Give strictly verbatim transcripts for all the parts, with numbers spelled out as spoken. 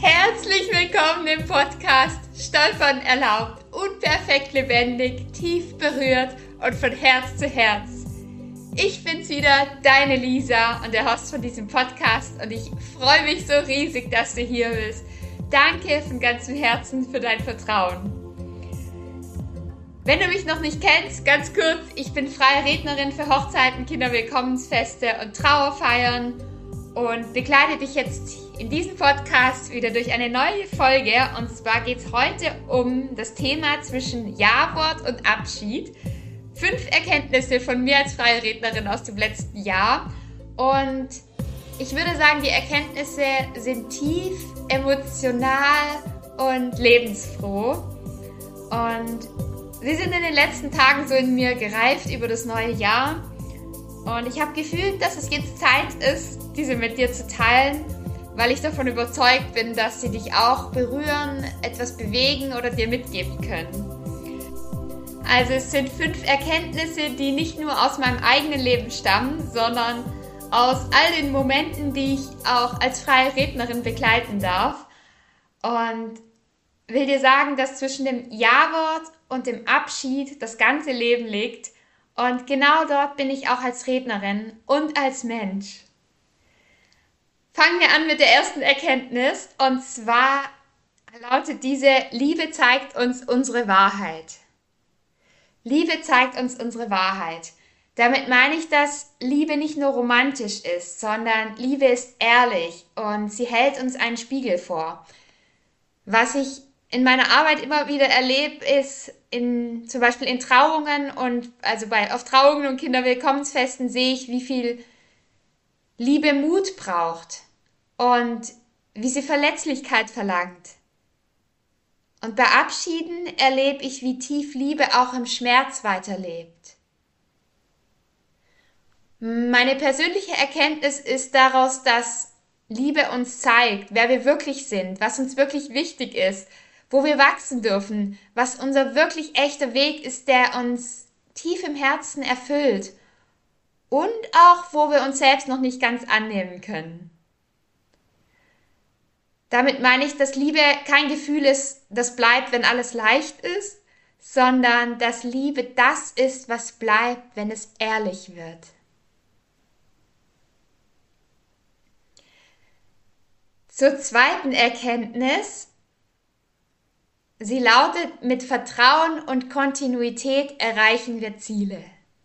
Herzlich willkommen im Podcast Stolpern erlaubt, unperfekt lebendig, tief berührt und von Herz zu Herz. Ich bin's wieder, deine Lisa und der Host von diesem Podcast und ich freue mich so riesig, dass du hier bist. Danke von ganzem Herzen für dein Vertrauen. Wenn du mich noch nicht kennst, ganz kurz, ich bin freie Rednerin für Hochzeiten, Kinderwillkommensfeste und Trauerfeiern und begleite dich jetzt in diesem Podcast wieder durch eine neue Folge. Und zwar geht es heute um das Thema zwischen Ja-Wort und Abschied. Fünf Erkenntnisse von mir als freie Rednerin aus dem letzten Jahr. Und ich würde sagen, die Erkenntnisse sind tief, emotional und lebensfroh. Und sie sind in den letzten Tagen so in mir gereift über das neue Jahr. Und ich habe gefühlt, dass es jetzt Zeit ist, diese mit dir zu teilen, weil ich davon überzeugt bin, dass sie dich auch berühren, etwas bewegen oder dir mitgeben können. Also es sind fünf Erkenntnisse, die nicht nur aus meinem eigenen Leben stammen, sondern aus all den Momenten, die ich auch als freie Rednerin begleiten darf. Und will dir sagen, dass zwischen dem Ja-Wort und dem Abschied das ganze Leben liegt. Und genau dort bin ich auch als Rednerin und als Mensch. Fangen wir an mit der ersten Erkenntnis. Und zwar lautet diese: Liebe zeigt uns unsere Wahrheit. Liebe zeigt uns unsere Wahrheit. Damit meine ich, dass Liebe nicht nur romantisch ist, sondern Liebe ist ehrlich und sie hält uns einen Spiegel vor. Was ich in meiner Arbeit immer wieder erlebe, ist in, zum Beispiel in Trauungen und also bei auf Trauungen und Kinderwillkommensfesten sehe ich, wie viel Liebe Mut braucht und wie sie Verletzlichkeit verlangt. Und bei Abschieden erlebe ich, wie tief Liebe auch im Schmerz weiterlebt. Meine persönliche Erkenntnis ist daraus, dass Liebe uns zeigt, wer wir wirklich sind, was uns wirklich wichtig ist, wo wir wachsen dürfen, was unser wirklich echter Weg ist, der uns tief im Herzen erfüllt und auch, wo wir uns selbst noch nicht ganz annehmen können. Damit meine ich, dass Liebe kein Gefühl ist, das bleibt, wenn alles leicht ist, sondern dass Liebe das ist, was bleibt, wenn es ehrlich wird. Zur zweiten Erkenntnis. Sie lautet: Mit Vertrauen und Kontinuität erreichen wir Ziele.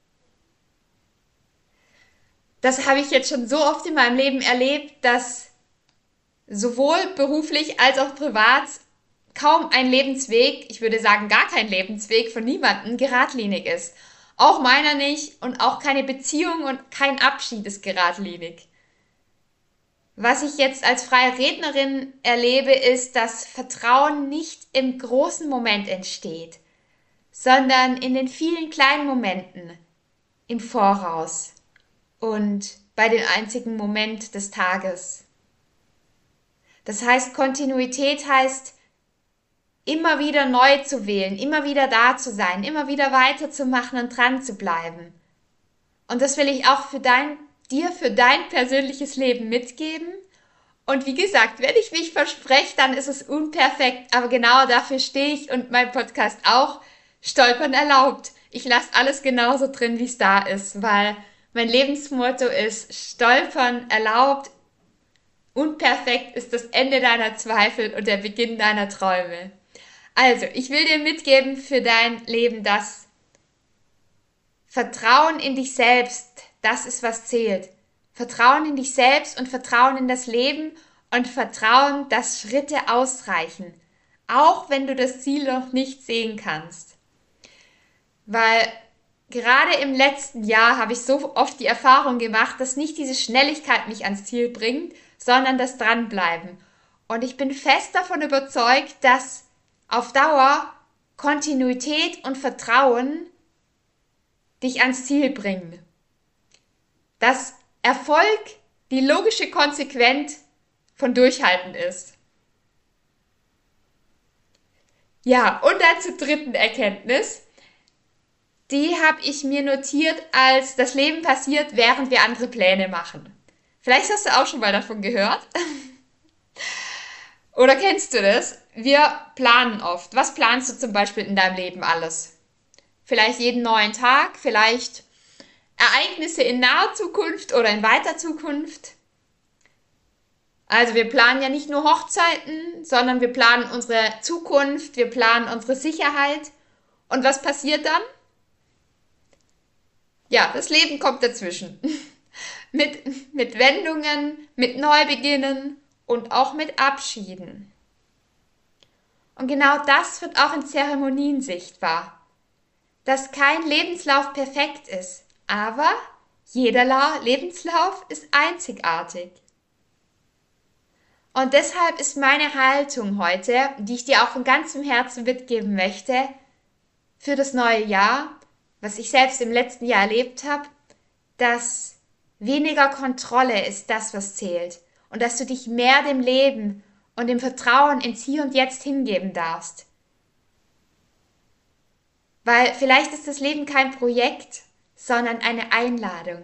Das habe ich jetzt schon so oft in meinem Leben erlebt, dass sowohl beruflich als auch privat kaum ein Lebensweg, ich würde sagen gar kein Lebensweg von niemandem geradlinig ist. Auch meiner nicht und auch keine Beziehung und kein Abschied ist geradlinig. Was ich jetzt als freie Rednerin erlebe, ist, dass Vertrauen nicht im großen Moment entsteht, sondern in den vielen kleinen Momenten im Voraus und bei dem einzigen Moment des Tages. Das heißt, Kontinuität heißt, immer wieder neu zu wählen, immer wieder da zu sein, immer wieder weiterzumachen und dran zu bleiben. Und das will ich auch für dein dir für dein persönliches Leben mitgeben. Und wie gesagt, wenn ich mich verspreche, dann ist es unperfekt, aber genau dafür stehe ich und mein Podcast auch. Stolpern erlaubt. Ich lasse alles genauso drin, wie es da ist, weil mein Lebensmotto ist: Stolpern erlaubt. Unperfekt ist das Ende deiner Zweifel und der Beginn deiner Träume. Also, ich will dir mitgeben für dein Leben, dass Vertrauen in dich selbst, das ist, was zählt. Vertrauen in dich selbst und Vertrauen in das Leben und Vertrauen, dass Schritte ausreichen, auch wenn du das Ziel noch nicht sehen kannst. Weil gerade im letzten Jahr habe ich so oft die Erfahrung gemacht, dass nicht diese Schnelligkeit mich ans Ziel bringt, sondern das Dranbleiben. Und ich bin fest davon überzeugt, dass auf Dauer Kontinuität und Vertrauen dich ans Ziel bringen. Dass Erfolg die logische Konsequenz von Durchhalten ist. Ja, und dann zur dritten Erkenntnis. Die habe ich mir notiert als: Das Leben passiert, während wir andere Pläne machen. Vielleicht hast du auch schon mal davon gehört. Oder kennst du das? Wir planen oft. Was planst du zum Beispiel in deinem Leben alles? Vielleicht jeden neuen Tag, vielleicht Ereignisse in naher Zukunft oder in weiter Zukunft. Also wir planen ja nicht nur Hochzeiten, sondern wir planen unsere Zukunft, wir planen unsere Sicherheit. Und was passiert dann? Ja, das Leben kommt dazwischen. mit, mit Wendungen, mit Neubeginnen und auch mit Abschieden. Und genau das wird auch in Zeremonien sichtbar. Dass kein Lebenslauf perfekt ist, aber jeder Lebenslauf ist einzigartig. Und deshalb ist meine Haltung heute, die ich dir auch von ganzem Herzen mitgeben möchte, für das neue Jahr, was ich selbst im letzten Jahr erlebt habe, dass weniger Kontrolle ist das, was zählt und dass du dich mehr dem Leben und dem Vertrauen ins Hier und Jetzt hingeben darfst. Weil vielleicht ist das Leben kein Projekt, sondern eine Einladung.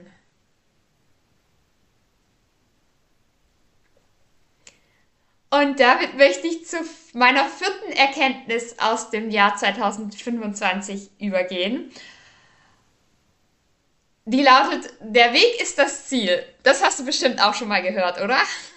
Und damit möchte ich zu meiner vierten Erkenntnis aus dem Jahr zweitausendfünfundzwanzig übergehen. Die lautet, der Weg ist das Ziel. Das hast du bestimmt auch schon mal gehört, oder?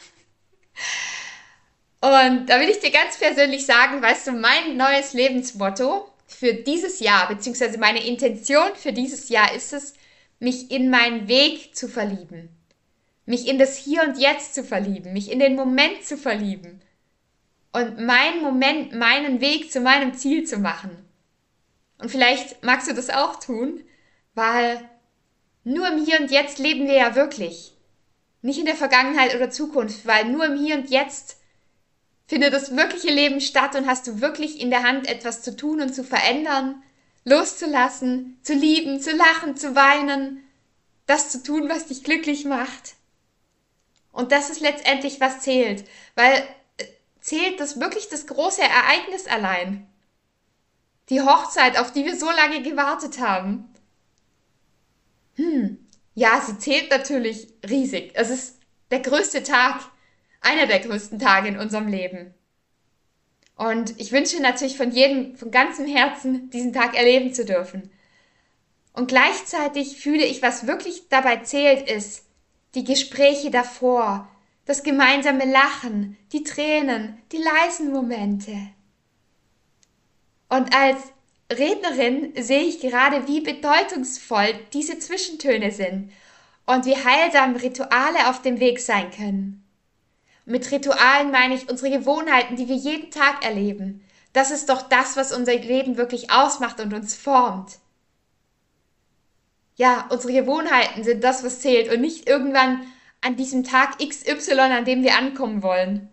Und da will ich dir ganz persönlich sagen, weißt du, mein neues Lebensmotto für dieses Jahr, beziehungsweise meine Intention für dieses Jahr ist es, mich in meinen Weg zu verlieben. Mich in das Hier und Jetzt zu verlieben, mich in den Moment zu verlieben und meinen Moment, meinen Weg zu meinem Ziel zu machen. Und vielleicht magst du das auch tun, weil nur im Hier und Jetzt leben wir ja wirklich. Nicht in der Vergangenheit oder Zukunft, weil nur im Hier und Jetzt findet das wirkliche Leben statt und hast du wirklich in der Hand, etwas zu tun und zu verändern, loszulassen, zu lieben, zu lachen, zu weinen, das zu tun, was dich glücklich macht. Und das ist letztendlich, was zählt, weil zählt das wirklich das große Ereignis allein. Die Hochzeit, auf die wir so lange gewartet haben. Hm, ja, sie zählt natürlich riesig. Es ist der größte Tag, einer der größten Tage in unserem Leben. Und ich wünsche natürlich von jedem, von ganzem Herzen, diesen Tag erleben zu dürfen. Und gleichzeitig fühle ich, was wirklich dabei zählt, ist, die Gespräche davor, das gemeinsame Lachen, die Tränen, die leisen Momente. Und als Rednerin sehe ich gerade, wie bedeutungsvoll diese Zwischentöne sind und wie heilsam Rituale auf dem Weg sein können. Mit Ritualen meine ich unsere Gewohnheiten, die wir jeden Tag erleben. Das ist doch das, was unser Leben wirklich ausmacht und uns formt. Ja, unsere Gewohnheiten sind das, was zählt und nicht irgendwann an diesem Tag X Y, an dem wir ankommen wollen.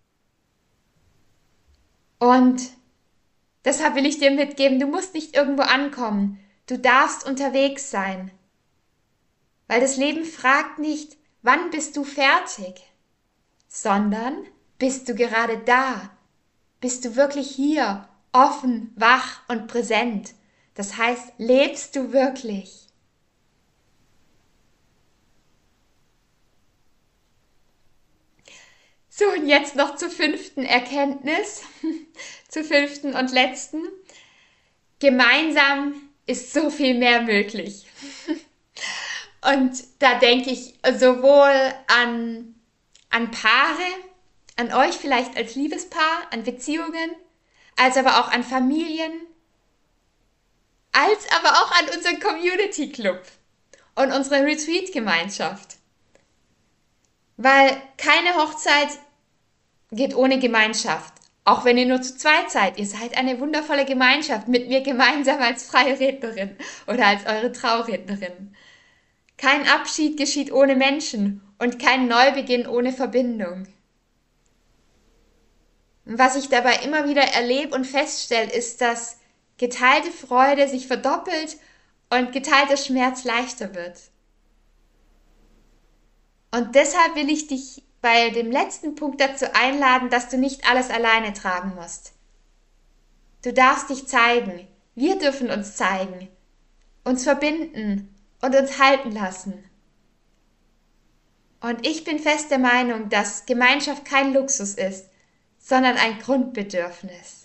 Und deshalb will ich dir mitgeben, du musst nicht irgendwo ankommen. Du darfst unterwegs sein. Weil das Leben fragt nicht, wann bist du fertig, sondern bist du gerade da? Bist du wirklich hier, offen, wach und präsent? Das heißt, lebst du wirklich? So, und jetzt noch zur fünften Erkenntnis, zur fünften und letzten. Gemeinsam ist so viel mehr möglich. Und da denke ich sowohl an, an Paare, an euch vielleicht als Liebespaar, an Beziehungen, als aber auch an Familien, als aber auch an unseren Community Club und unsere Retreat-Gemeinschaft. Weil keine Hochzeit geht ohne Gemeinschaft. Auch wenn ihr nur zu zweit seid, ihr seid eine wundervolle Gemeinschaft mit mir gemeinsam als freie Rednerin oder als eure Traurednerin. Kein Abschied geschieht ohne Menschen und kein Neubeginn ohne Verbindung. Und was ich dabei immer wieder erlebe und feststelle, ist, dass geteilte Freude sich verdoppelt und geteilter Schmerz leichter wird. Und deshalb will ich dich bei dem letzten Punkt dazu einladen, dass du nicht alles alleine tragen musst. Du darfst dich zeigen. Wir dürfen uns zeigen, uns verbinden und uns halten lassen. Und ich bin fest der Meinung, dass Gemeinschaft kein Luxus ist, sondern ein Grundbedürfnis.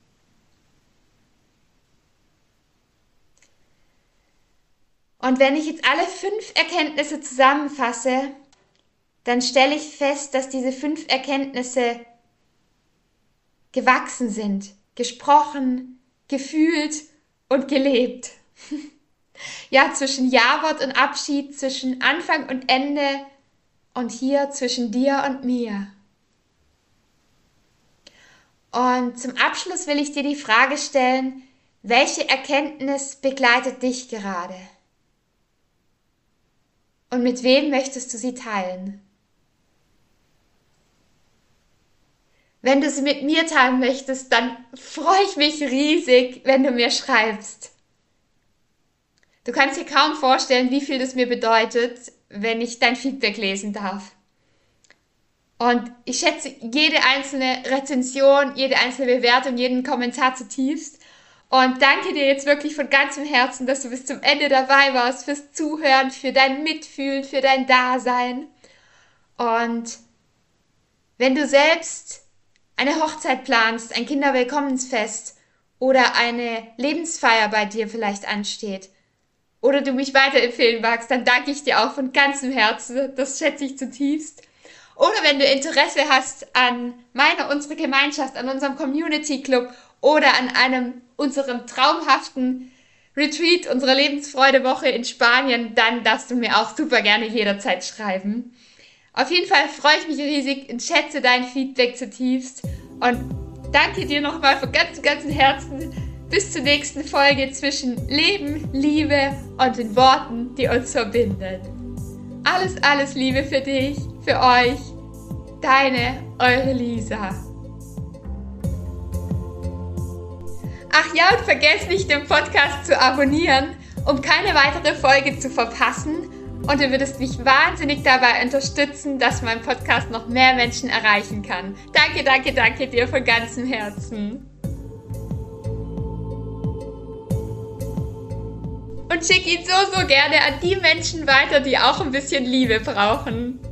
Und wenn ich jetzt alle fünf Erkenntnisse zusammenfasse, dann stelle ich fest, dass diese fünf Erkenntnisse gewachsen sind, gesprochen, gefühlt und gelebt. Ja, zwischen Ja-Wort und Abschied, zwischen Anfang und Ende und hier zwischen dir und mir. Und zum Abschluss will ich dir die Frage stellen, welche Erkenntnis begleitet dich gerade? Und mit wem möchtest du sie teilen? Wenn du sie mit mir teilen möchtest, dann freue ich mich riesig, wenn du mir schreibst. Du kannst dir kaum vorstellen, wie viel das mir bedeutet, wenn ich dein Feedback lesen darf. Und ich schätze jede einzelne Rezension, jede einzelne Bewertung, jeden Kommentar zutiefst. Und danke dir jetzt wirklich von ganzem Herzen, dass du bis zum Ende dabei warst, fürs Zuhören, für dein Mitfühlen, für dein Dasein. Und wenn du selbst eine Hochzeit planst, ein Kinderwillkommensfest oder eine Lebensfeier bei dir vielleicht ansteht oder du mich weiterempfehlen magst, dann danke ich dir auch von ganzem Herzen, das schätze ich zutiefst. Oder wenn du Interesse hast an meiner, unserer Gemeinschaft, an unserem Community Club oder an einem unserem traumhaften Retreat, unserer Lebensfreude-Woche in Spanien, dann darfst du mir auch super gerne jederzeit schreiben. Auf jeden Fall freue ich mich riesig und schätze dein Feedback zutiefst und danke dir nochmal von ganzem, ganzem Herzen. Bis zur nächsten Folge zwischen Leben, Liebe und den Worten, die uns verbinden. Alles, alles Liebe für dich, für euch, deine, eure Lisa. Ach ja, und vergesst nicht, den Podcast zu abonnieren, um keine weitere Folge zu verpassen. Und du würdest mich wahnsinnig dabei unterstützen, dass mein Podcast noch mehr Menschen erreichen kann. Danke, danke, danke dir von ganzem Herzen. Und schick ihn so, so gerne an die Menschen weiter, die auch ein bisschen Liebe brauchen.